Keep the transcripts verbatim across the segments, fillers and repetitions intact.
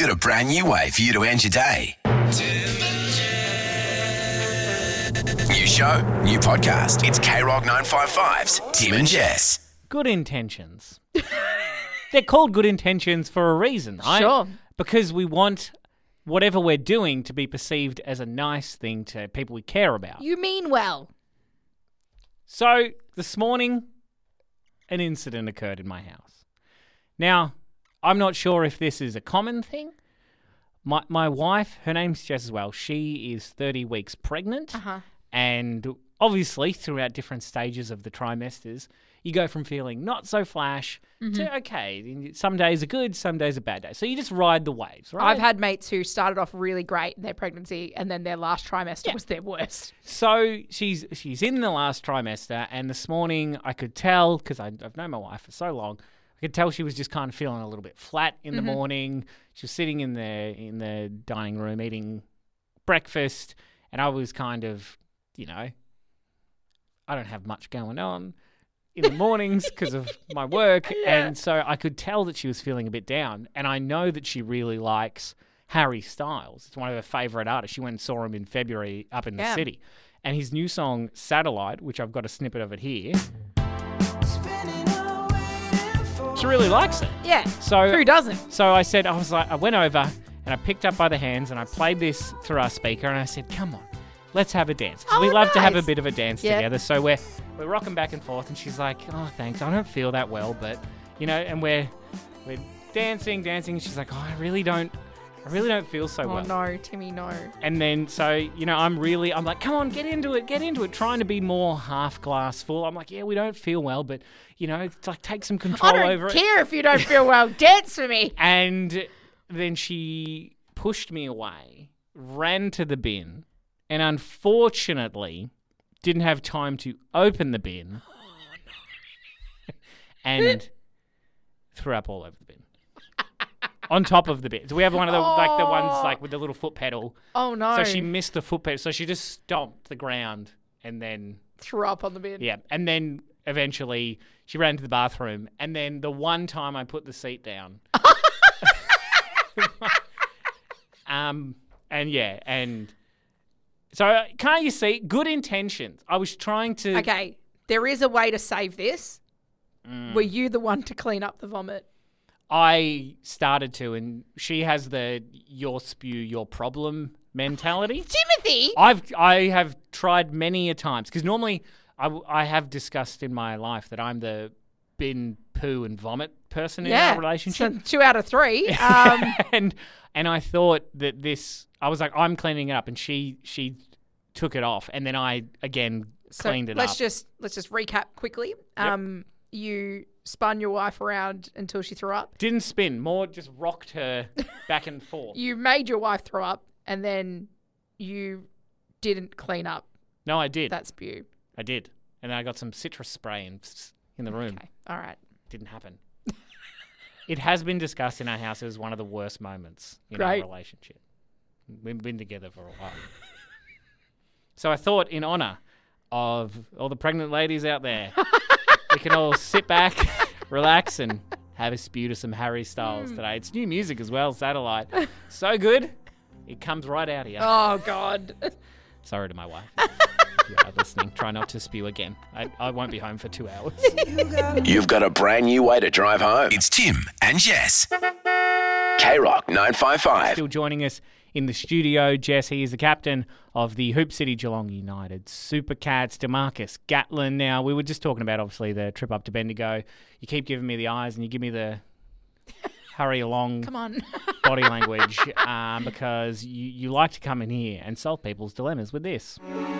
got a brand new way for you to end your day. New show, new podcast. It's K Rock nine fifty-five's Tim and Jess. Good intentions. They're called good intentions for a reason, right? Sure. Because we want whatever we're doing to be perceived as a nice thing to people we care about. You mean well. So, this morning, an incident occurred in my house. Now, I'm not sure if this is a common thing. My my wife, her name's Jess as well, she is thirty weeks pregnant. Uh-huh. And obviously, throughout different stages of the trimesters, you go from feeling not so flash Mm-hmm. to, okay, some days are good, some days are bad days. So you just ride the waves, right? I've had mates who started off really great in their pregnancy and then their last trimester Yeah. was their worst. So she's she's in the last trimester, and this morning I could tell, because I've known my wife for so long, I could tell she was just kind of feeling a little bit flat in Mm-hmm. the morning. She was sitting in the in the dining room eating breakfast, and I was kind of, you know, I don't have much going on in the mornings because of my work, Yeah. and so I could tell that she was feeling a bit down, and I know that she really likes Harry Styles. It's one of her favourite artists. She went and saw him in February up in the Yeah. city. And his new song, Satellite, which I've got a snippet of it here, she really likes it. Yeah. So Who doesn't? So I said, I was like, I went over and I picked up by the hands and I played this through our speaker and I said, come on, let's have a dance. 'Cause Oh, we love to have a nice. bit of a dance Yeah. together. So we're we're rocking back and forth and she's like, oh, thanks. I don't feel that well, but, you know, and we're we're dancing, dancing. And she's like, oh, I really don't, I really don't feel so Oh well. no, Timmy, no. And then, so, you know, I'm really, I'm like, come on, get into it, get into it, trying to be more half glass full. I'm like, yeah, we don't feel well, but, you know, it's like take some I control don't over it. care if you don't feel well. Dance for me. And then she pushed me away, ran to the bin, and unfortunately didn't have time to open the bin. And threw up all over the bin. On top of the bin. So we have one of the, like the ones like with the little foot pedal. Oh no. So she missed the foot pedal. So she just stomped the ground and then, threw up on the bin. yeah. And then eventually she ran to the bathroom. And then the one time I put the seat down. um, and yeah, and so uh, can't you see? Good intentions. I was trying to. Okay, there is a way to save this. Mm. Were you the one to clean up the vomit? I started to, and she has the your spew, your problem mentality. Timothy! I've I have tried many a times because normally I, w- I have discussed in my life that I'm the bin, poo, and vomit person in Yeah. our relationship, So two out of three. Um, and and I thought that this I was like I'm cleaning it up, and she she took it off, and then I again so cleaned it let's up. just let's just recap quickly. Um, you spun your wife around until she threw up. Didn't spin, more just rocked her back and forth. You made your wife throw up, and then you didn't clean up No, I did. that spew. I did, and then I got some citrus spray in, in the room. Okay, all right. Didn't happen. It has been discussed in our house as one of the worst moments in Great. our relationship. We've been together for a while. So I thought, in honour of all the pregnant ladies out there, we can all sit back, relax, and have a spew to some Harry Styles Hmm. today. It's new music as well, Satellite. So good, it comes right out here. Oh God. Sorry to my wife. If you are listening, try not to spew again. I, I won't be home for two hours. You've got a brand new way to drive home. It's Tim and Jess. K Rock nine fifty-five. Still joining us in the studio, Jess. He is the captain of the Hoop City Geelong United Supercats, DeMarcus Gatlin. Now, we were just talking about, obviously, the trip up to Bendigo. You keep giving me the eyes and you give me the hurry along Come on. body language um, because you, you like to come in here and solve people's dilemmas with this.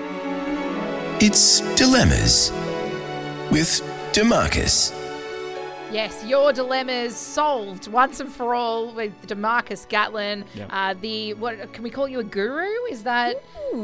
It's Dilemmas with DeMarcus. Yes, your dilemmas solved once and for all with DeMarcus Gatlin. Yep. Uh, the what can we call you a guru? Is that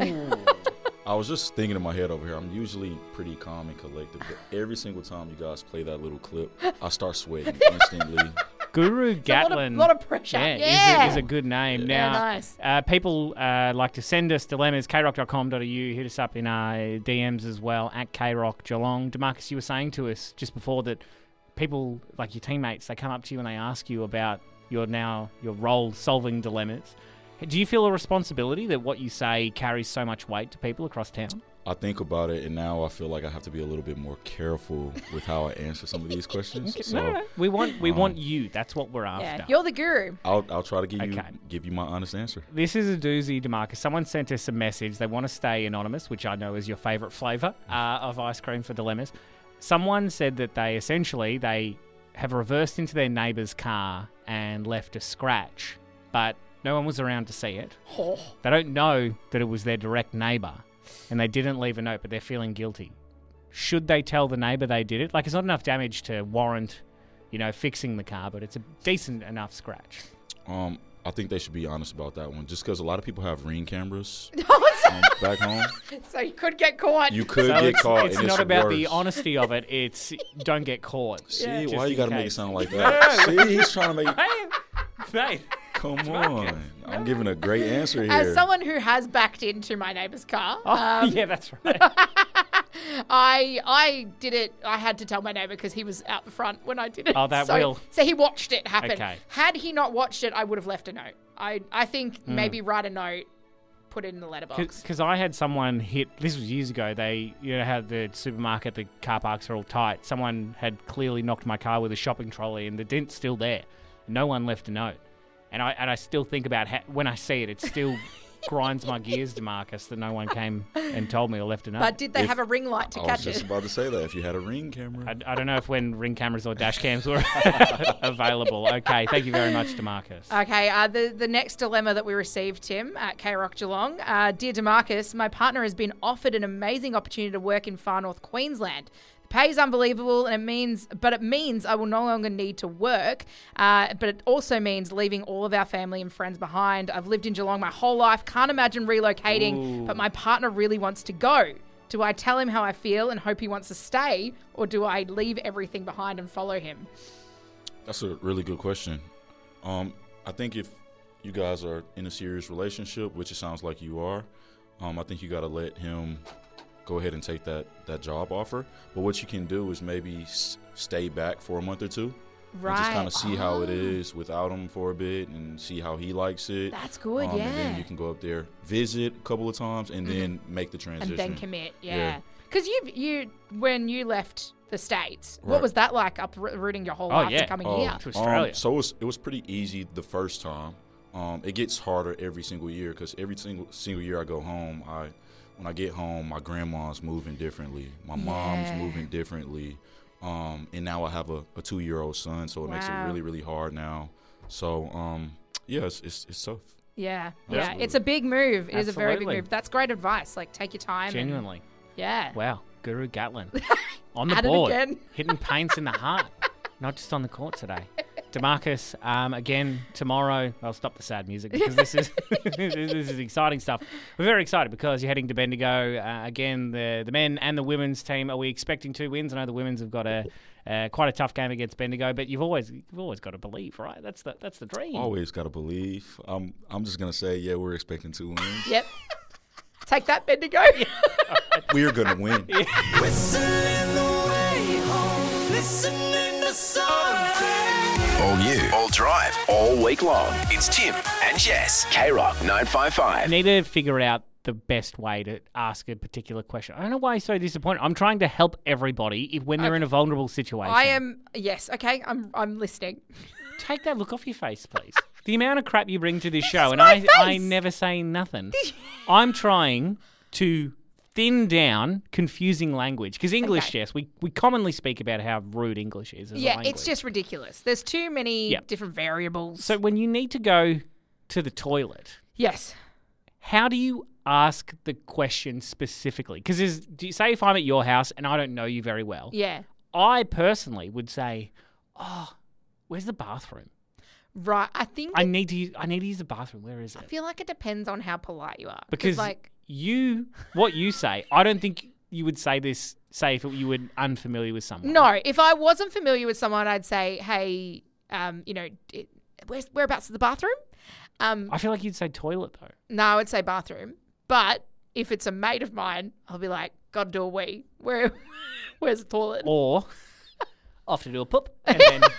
I was just thinking in my head over here. I'm usually pretty calm and collected, but every single time you guys play that little clip, I start sweating instantly. Guru a lot of, Gatlin. lot of pressure? Yeah, Yeah, Is, a, is a good name. Yeah, Now, nice. uh, people uh, like to send us dilemmas, k rock dot com dot a u. Hit us up in our D Ms as well, at K Rock Geelong. DeMarcus, you were saying to us just before that people, like your teammates, they come up to you and they ask you about your now your role solving dilemmas. Do you feel a responsibility that what you say carries so much weight to people across town? I think about it, and now I feel like I have to be a little bit more careful with how I answer some of these questions. Okay, So no, no, we want we um, want you. That's what we're after. Yeah, you're the guru. I'll I'll try to give you Okay. give you my honest answer. This is a doozy, DeMarcus. Someone sent us a message. They want to stay anonymous, which I know is your favourite flavour uh, of ice cream for dilemmas. Someone said that they essentially they have reversed into their neighbour's car and left a scratch, but no one was around to see it. Oh. They don't know that it was their direct neighbour, and they didn't leave a note, but they're feeling guilty. Should they tell the neighbour they did it? Like, it's not enough damage to warrant, you know, fixing the car, but it's a decent enough scratch. Um, I think they should be honest about that one, just because a lot of people have Ring cameras um, back home. So you could get caught. You could So get it's, caught. it's and not it's about worse. the honesty of it. It's don't get caught. See, Yeah. why Just you got to in make it case. sound like that? See, he's trying to make. Hey, mate. Come on, I'm giving a great answer here. As someone who has backed into my neighbour's car, Oh, um, yeah, that's right. I I did it. I had to tell my neighbour because he was out the front when I did it. Oh, that so, will. So he watched it happen. Okay. Had he not watched it, I would have left a note. I I think Hmm. maybe write a note, put it in the letterbox. Because I had someone hit, this was years ago, they, you know, how the supermarket, the car parks are all tight. Someone had clearly knocked my car with a shopping trolley and the dent's still there. No one left a note. And I and I still think about how, when I see it, it still grinds my gears, DeMarcus, that no one came and told me or left a note. But did they If- have a ring light to I was catch just it? about to say that if you had a Ring camera. I, I don't know if when Ring cameras or dash cams were available. Okay, thank you very much, DeMarcus. Okay, uh, the, the next dilemma that we received, Tim, at K-Rock Geelong. Uh, Dear DeMarcus, my partner has been offered an amazing opportunity to work in far north Queensland. The pay is unbelievable, and it means, but it means I will no longer need to work. Uh, but it also means leaving all of our family and friends behind. I've lived in Geelong my whole life, can't imagine relocating, Ooh. but my partner really wants to go. Do I tell him how I feel and hope he wants to stay, or do I leave everything behind and follow him? That's a really good question. Um, I think if you guys are in a serious relationship, which it sounds like you are, um, I think you got to let him go ahead and take that, that job offer. But what you can do is maybe s- stay back for a month or two. Right. And just kind of see how it Oh. is without him for a bit and see how he likes it. That's good, Um, yeah. And then you can go up there, visit a couple of times, and then make the transition. And then commit, Yeah. yeah. Because you, you, when you left the States, what Right. was that like uprooting your whole Oh, life yeah. and coming Oh, here? To Australia. Um, so it was, it was pretty easy the first time. Um, it gets harder every single year because every single single year I go home, I when I get home, my grandma's moving differently, my mom's Yeah. moving differently, um, and now I have a, a two year old son, so it makes it Wow. really really hard now. So um, yeah, it's, it's it's tough. Yeah, yeah. Absolutely. It's a big move. It is a very big Absolutely. move. That's great advice. Like, take your time. and- Genuinely. yeah. Wow, Guru Gatlin. On the At it board. again. Hitting paints in the heart. Not just on the court today. DeMarcus, um, again, tomorrow, I'll stop the sad music because this is this is exciting stuff. We're very excited because you're heading to Bendigo. Uh, again, the the men and the women's team, are we expecting two wins? I know the women's have got a uh, quite a tough game against Bendigo, but you've always you've always got to believe, right? That's the that's the dream. Always got to believe. I'm I'm just gonna say, yeah, we're expecting two wins. Yep. Take that, Bendigo. We're gonna win. Whistling the way home, listening to something. All new, all drive, all week long. It's Tim and Jess. K-Rock nine five I five. need to figure out the best way to ask a particular question. I don't know why you're so disappointed. I'm trying to help everybody if, when they're in a vulnerable situation. I am. Yes. Okay. I'm. I'm listening. Take that look off your face, please. The amount of crap you bring to this show, is and my I, I face. never say nothing. I'm trying to thin down confusing language because English, Okay. yes, we, we commonly speak about how rude English is. As a Yeah. language. It's just ridiculous. There's too many Yep. different variables. So when you need to go to the toilet, yes. how do you ask the question specifically? Because do you say if I'm at your house and I don't know you very well, Yeah. I personally would say, "Oh, where's the bathroom? Right. I think. I it- need to use, I need to use the bathroom. Where is it?" I feel like it depends on how polite you are. Because like. you, what you say, I don't think you would say this. Say if you were unfamiliar with someone. No, if I wasn't familiar with someone, I'd say, "Hey, um, you know, it, where's whereabouts is the bathroom?" Um, I feel like you'd say toilet though. no, I would say bathroom. But if it's a mate of mine, I'll be like, "Gotta do a wee. Where, where's the toilet?" Or off to do a poop and then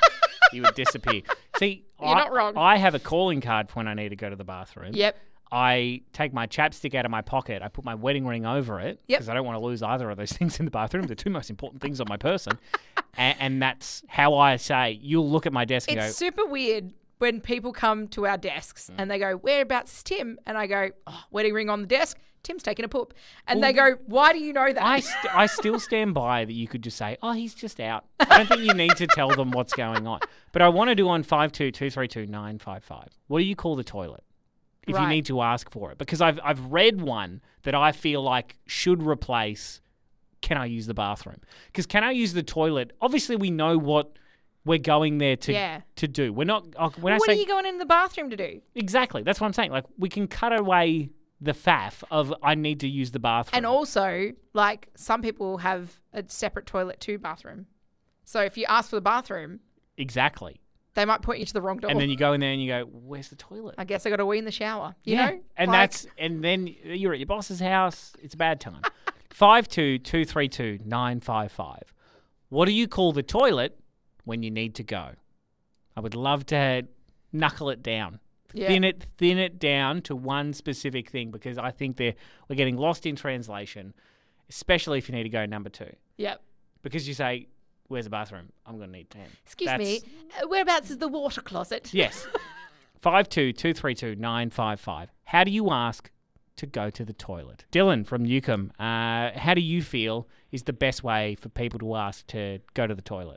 You would disappear. See, You're I, not wrong. I have a calling card for when I need to go to the bathroom. Yep. I take my chapstick out of my pocket. I put my wedding ring over it Yep. because I don't want to lose either of those things in the bathroom. The two most important things on my person. and, and that's how I say, you'll look at my desk and It's go, super weird when people come to our desks and they go, whereabouts is Tim? And I go, oh, wedding ring on the desk. Tim's taking a poop. And they go, why do you know that? I, st- I still stand by that you could just say, oh, he's just out. I don't think you need to tell them what's going on. But I want to do on five two two three two nine five five. What do you call the toilet? If Right. you need to ask for it. Because I've I've read one that I feel like should replace, can I use the bathroom? Because can I use the toilet? Obviously, we know what we're going there to Yeah. to do. We're not, uh, when I what say, are you going in the bathroom to do? exactly, that's what I'm saying. Like, we can cut away the faff of I need to use the bathroom. And also, like, some people have a separate toilet to bathroom. So if you ask for the bathroom, Exactly. they might point you to the wrong door. And then you go in there and you go, where's the toilet? I guess I got to wee in the shower. You yeah. know? And Like, that's and then you're at your boss's house. It's a bad time. Five two two three two nine five five. What do you call the toilet when you need to go? I would love to knuckle it down. Yeah. Thin it thin it down to one specific thing because I think they're we're getting lost in translation, especially if you need to go number two. Yep. Because you say, where's the bathroom? I'm gonna need ten. Excuse That's- me. uh, Whereabouts is the water closet? Yes. Five two two three two nine five five. How do you ask to go to the toilet? Dylan from Newcomb, uh, how do you feel is the best way for people to ask to go to the toilet?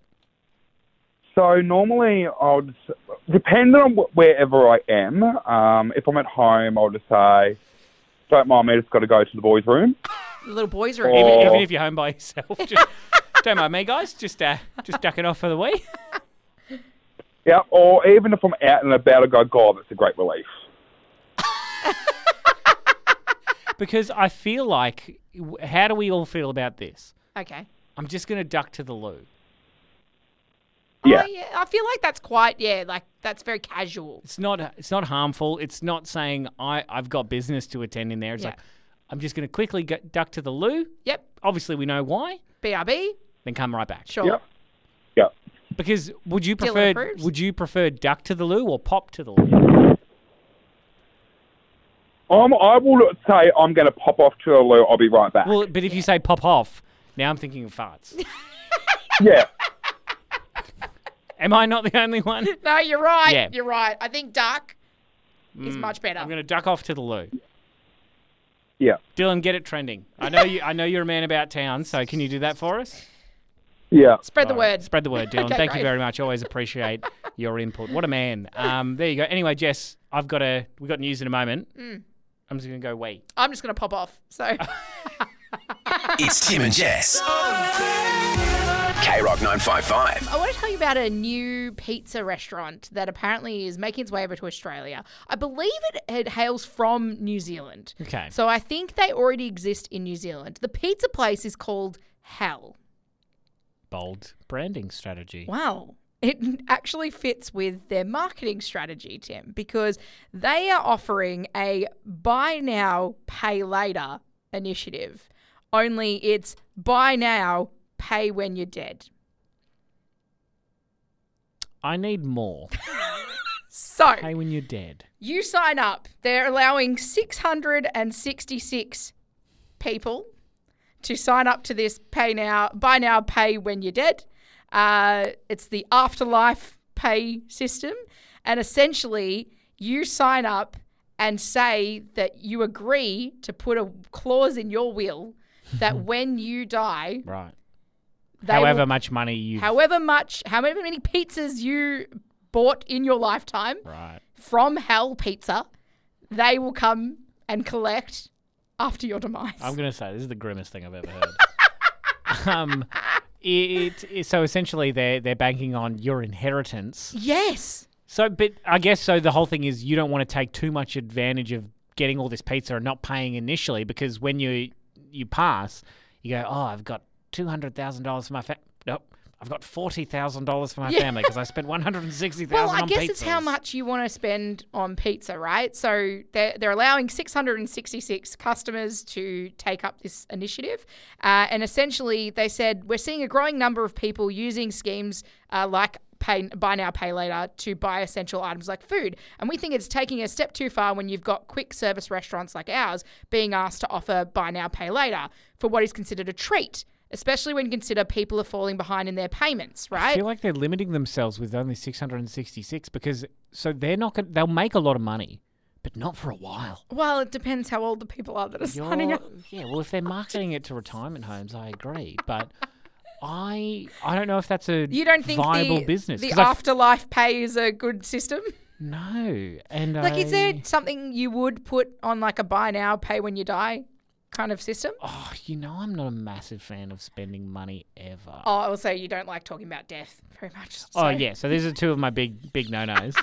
So normally I'll just, depending on wh- wherever I am, um, if I'm at home, I'll just say, don't mind me, I just got to go to the boys' room. The little boys' room. Even, Or- even if you're home by yourself, just don't mind me, guys. Just uh, just ducking off for the wee. Yeah, or even if I'm out and about, I go, God, that's a great relief. Because I feel like, w- how do we all feel about this? Okay. I'm just going to duck to the loo. Yeah. Oh, yeah. I feel like that's quite, yeah, like that's very casual. It's not. It's not harmful. It's not saying I I've got business to attend in there. It's Yeah. like I'm just going to quickly go, duck to the loo. Yep. Obviously, we know why. B R B. Then come right back. Sure. Yep. Yep. Because would you Dylan prefer? approves. Would you prefer duck to the loo or pop to the loo? Um, I will say I'm going to pop off to a loo. I'll be right back. Well, but if you say pop off, now I'm thinking of farts. Yeah. Am I not the only one? No, you're right. Yeah. You're right. I think duck is much better. I'm going to duck off to the loo. Yeah. Dylan, get it trending. I know you. I know you're a man about town. So can you do that for us? Yeah. Spread the All right. word. Spread the word, Dylan. Okay, Thank great. you very much. Always appreciate your input. What a man. Um, there you go. Anyway, Jess, I've got a. We've got news in a moment. Mm. I'm just going to go wee. I'm just going to pop off. So It's Tim and Jess. K Rock nine five five. I want to tell you about a new pizza restaurant that apparently is making its way over to Australia. I believe it, it hails from New Zealand. Okay. So I think they already exist in New Zealand. The pizza place is called Hell. Bold branding strategy. Wow. It actually fits with their marketing strategy, Tim, because they are offering a buy now, pay later initiative. Only it's buy now, pay when you're dead. I need more. So Hey, when you're dead. you sign up. They're allowing six hundred sixty-six people to sign up to this pay now, buy now, pay when you're dead. Uh, it's the afterlife pay system. And essentially, you sign up and say that you agree to put a clause in your will that when you die, Right. they However will, much money you. however much, however many pizzas you bought in your lifetime Right. from Hell Pizza, they will come and collect after your demise. I'm going to say this is the grimmest thing I've ever heard. um, it, it so essentially they're they're banking on your inheritance. Yes. So, but I guess so. The whole thing is you don't want to take too much advantage of getting all this pizza and not paying initially, because when you you pass, you go, oh, I've got two hundred thousand dollars for my family. Nope. I've got forty thousand dollars for my Yeah. family because I spent one hundred sixty thousand Well, dollars I on guess pizzas. it's how much you want to spend on pizza, right? So they're, they're allowing six hundred sixty-six customers to take up this initiative. Uh, and essentially, they said, we're seeing a growing number of people using schemes uh, like pay buy now, pay later to buy essential items like food. And we think it's taking a step too far when you've got quick service restaurants like ours being asked to offer buy now, pay later for what is considered a treat, especially when you consider people are falling behind in their payments, right? I feel like they're limiting themselves with only six hundred sixty-six because so they're not gonna, they'll make a lot of money, but not for a while. Well, it depends how old the people are that are signing You're, up. yeah, well, if they're marketing it to retirement homes, I agree, but I I don't know if that's a You don't think viable the, business. the 'cause I f- afterlife pay is a good system? no, and Like, I, is there something you would put on like a buy now, pay when you die kind of system? Oh, you know, I'm not a massive fan of spending money ever. Oh, I will say you don't like talking about death very much. So. Oh yeah, so these are two of my big big no nos.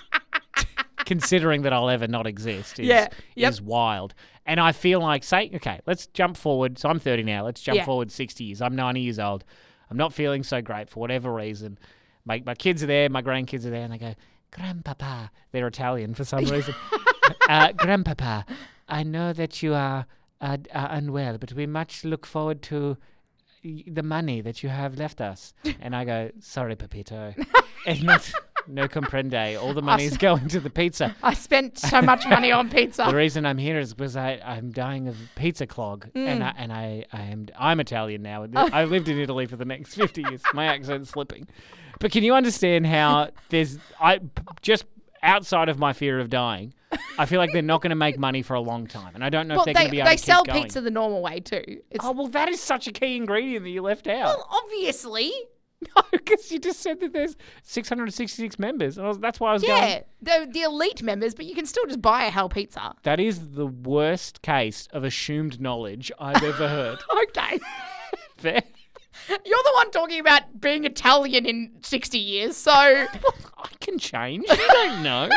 Considering that I'll ever not exist is, Yeah, yep. is wild. And I feel like, say, okay, let's jump forward. So I'm thirty now. Let's jump Yeah. forward sixty years. I'm ninety years old. I'm not feeling so great for whatever reason. My, my kids are there, my grandkids are there, and they go, Grandpapa. They're Italian for some reason. uh, Grandpapa, I know that you are, uh, are unwell, but we much look forward to y- the money that you have left us. And I go, sorry, Pepito. And not, no comprende. All the money is going to the pizza. I spent so much money on pizza. The reason I'm here is because I, I'm dying of pizza clog, and I and I, I am I'm Italian now. I lived in Italy for the next fifty years. My accent's slipping, but can you understand how there's I p- just outside of my fear of dying, I feel like they're not going to make money for a long time, and I don't know Well, if they're going they, to be able they to sell keep going. pizza the normal way too. It's, Oh well, that is such a key ingredient that you left out. well, obviously. No, because you just said that there's six hundred sixty-six members, and I was, that's why I was going. Yeah, the, the elite members, but you can still just buy a Hell Pizza. That is the worst case of assumed knowledge I've ever heard. Okay. Fair. You're the one talking about being Italian in sixty years, so... I can change. You don't know.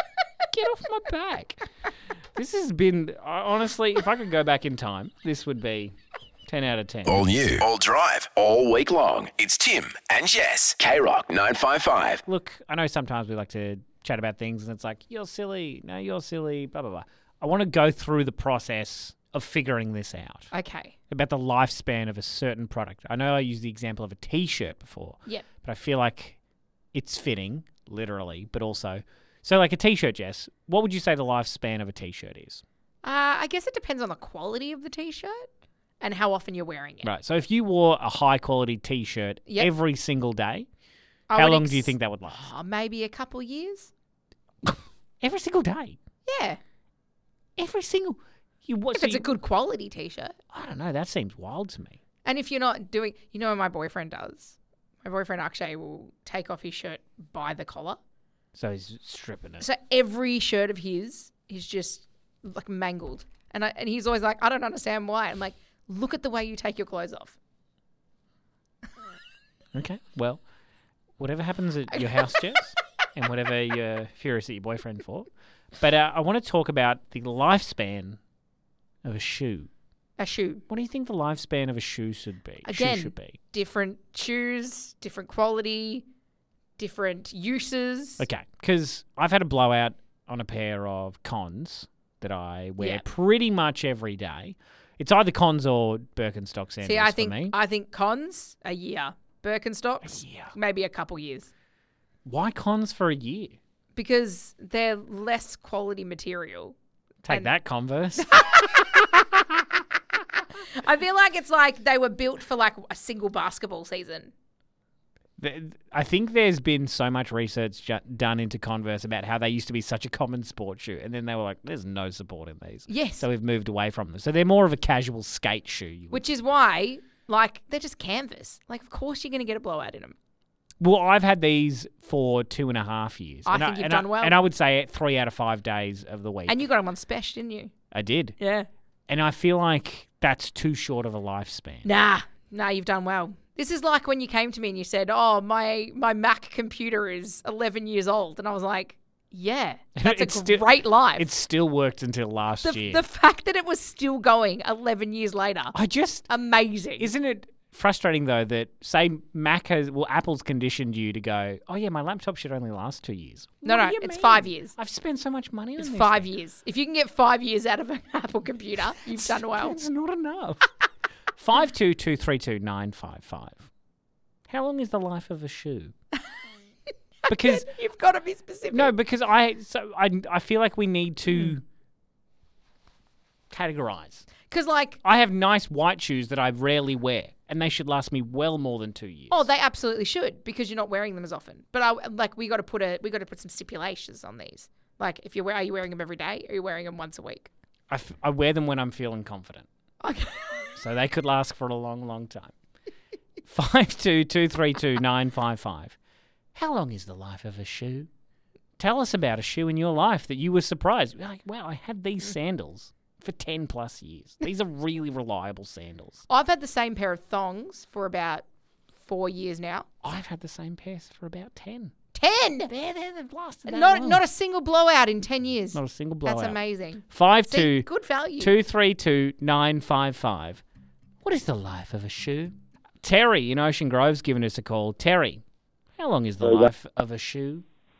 Get off my back. This has been, uh, honestly, if I could go back in time, this would be ten out of ten. All new, all drive, all week long. It's Tim and Jess. K-Rock nine five five. Look, I know sometimes we like to chat about things and it's like, you're silly, no, you're silly, blah, blah, blah. I want to go through the process of figuring this out. Okay. About the lifespan of a certain product. I know I used the example of a T-shirt before. Yep. But I feel like it's fitting, literally, but also... So like a T-shirt, Jess, what would you say the lifespan of a T-shirt is? Uh, I guess it depends on the quality of the T-shirt and how often you're wearing it. Right. So if you wore a high-quality T-shirt Yep. every single day, I how would long ex- do you think that would last? Oh, maybe a couple years. Every single day? Yeah. Every single... You, what, If so it's a you- good quality T-shirt. I don't know. That seems wild to me. And if you're not doing... You know what my boyfriend does? My boyfriend Akshay will take off his shirt by the collar. So he's stripping it. So every shirt of his is just like mangled. And I, and he's always like, I don't understand why. I'm like, look at the way you take your clothes off. Okay. Well, whatever happens at your house, Jess, and whatever you're furious at your boyfriend for. But uh, I want to talk about the lifespan of a shoe. A shoe. What do you think the lifespan of a shoe should be? Again, shoe should be? different shoes, different quality, different uses. Okay, because I've had a blowout on a pair of Cons that I wear Yeah. pretty much every day. It's either Cons or Birkenstock sandals See, I for think me. I think Cons a year, Birkenstocks A year. maybe a couple years Why Cons for a year? because they're less quality material. Take And- that, Converse. I feel like it's like they were built for like a single basketball season. Th- I think there's been so much research ju- done into Converse about how they used to be such a common sport shoe, and then they were like, "There's no support in these." Yes. So we've moved away from them. So they're more of a casual skate shoe. You would Which is why, like, they're just canvas. Like, of course you're going to get a blowout in them. Well, I've had these for two and a half years. I and think you've and done well. And I would say three out of five days of the week. And you got them on special, didn't you? I did. Yeah. And I feel like that's too short of a lifespan. Nah, nah, you've done well. This is like when you came to me and you said, "Oh, my my Mac computer is eleven years old," and I was like, "Yeah, that's It's a still- great life." It still worked until last the, year. the fact that it was still going eleven years later, I just amazing. Isn't it frustrating though that say Mac has well Apple's conditioned you to go, oh yeah, my laptop should only last two years. No, What no, do you it's mean? five years. I've spent so much money It's on this. five thing. years. If you can get five years out of an Apple computer, you've done well. It's not enough. Five two two three two nine five five. How long is the life of a shoe? because You've got to be specific. no, because I so I I feel like we need to Hmm. categorize. Because, like, I have nice white shoes that I rarely wear, and they should last me well more than two years. oh, they absolutely should because you're not wearing them as often. But I, like, we got to put a we got to put some stipulations on these. Like, if you're are you wearing them every day? Or are you wearing them once a week? I, f- I wear them when I'm feeling confident, Okay. so they could last for a long, long time. Five two two three two nine five five. How long is the life of a shoe? Tell us about a shoe in your life that you were surprised. You're like, wow, I had these sandals for ten plus years. These are really reliable sandals. I've had the same pair of thongs for about four years now. I've had the same pair for about ten. Ten. There, there, they've lasted that Not long. not a single blowout in ten years. Not a single blowout. That's amazing. Five See, two good value. two three two nine five five. What is the life of a shoe? Terry in Ocean Grove's given us a call. Terry, how long is the There you go. life of a shoe?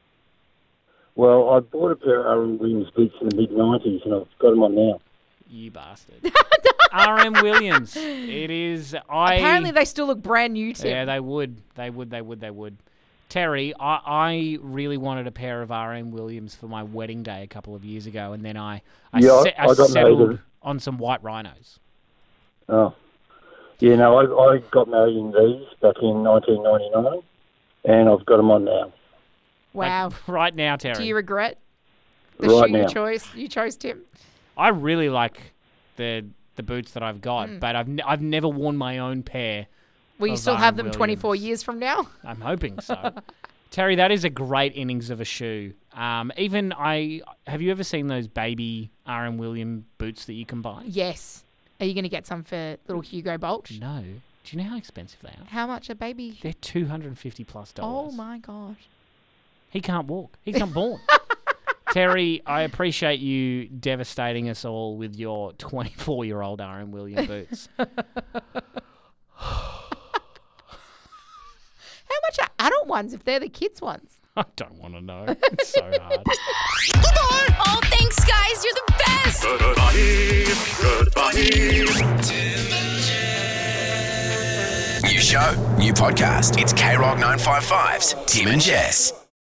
Well, I bought a pair of Aaron Williams boots in the mid nineties, and I've got them on now. You bastard. R M Williams. It is. I Apparently, they still look brand new, Tim. Yeah, they would. They would. They would. They would. Terry, I, I really wanted a pair of R M Williams for my wedding day a couple of years ago, and then I I, Yeah, I- se- I I got married settled in- on some white rhinos. Oh. Yeah, no, I, I got married in these back in nineteen ninety-nine, and I've got them on now. Wow. Like, right now, Terry. Do you regret the Right shoe you now. chose? You chose, Tim. I really like the the boots that I've got, Mm. but I've n- I've never worn my own pair. Will you Of still R M have them twenty-four Williams. years from now? I'm hoping so. Terry, that is a great innings of a shoe. Um, even I have you ever seen those baby R M Williams boots that you can buy? Yes. Are you going to get some for little Hugo Bolt? No. Do you know how expensive they are? How much a baby? They're two hundred and fifty plus dollars. Oh my gosh. He can't walk. He's not born. Terry, I appreciate you devastating us all with your twenty-four-year-old R M Williams boots. How much are adult ones if they're the kids' ones? I don't want to know. It's so hard. Oh, thanks, guys. You're the best. New show, new podcast. It's K Rock nine five five's Tim and Jess.